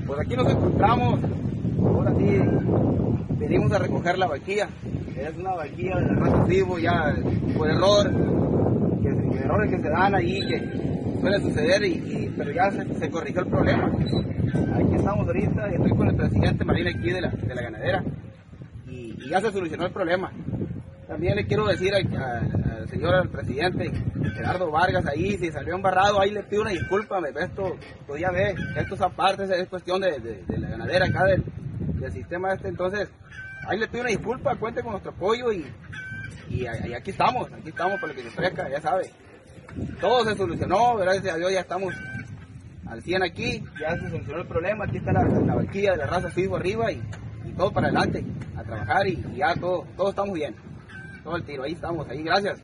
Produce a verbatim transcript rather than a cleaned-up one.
Pues aquí nos encontramos, ahora sí, venimos a recoger la vaquilla. Es una vaquilla de la raza Fibo, ya por error, que, que errores que se dan ahí, que suelen suceder, y, y, pero ya se, se corrigió el problema. Aquí estamos ahorita, estoy con el presidente Marín aquí de la, de la ganadera, y, y ya se solucionó el problema. También le quiero decir al, al señor al presidente Gerardo Vargas ahí, si salió embarrado, ahí le pido una disculpa, esto, pues ya ve, esto es aparte, es cuestión de, de, de la ganadera acá del, del sistema este, entonces ahí le pido una disculpa, cuente con nuestro apoyo y, y, y aquí estamos, aquí estamos para lo que se ofrezca, ya sabe. Todo se solucionó, gracias a Dios ya estamos al cien aquí, ya se solucionó el problema, aquí está la, la vaquilla de la raza Fibo arriba y, y todo para adelante, a trabajar y, y ya todo, todo estamos bien. Todo el tiro, ahí estamos, ahí, gracias.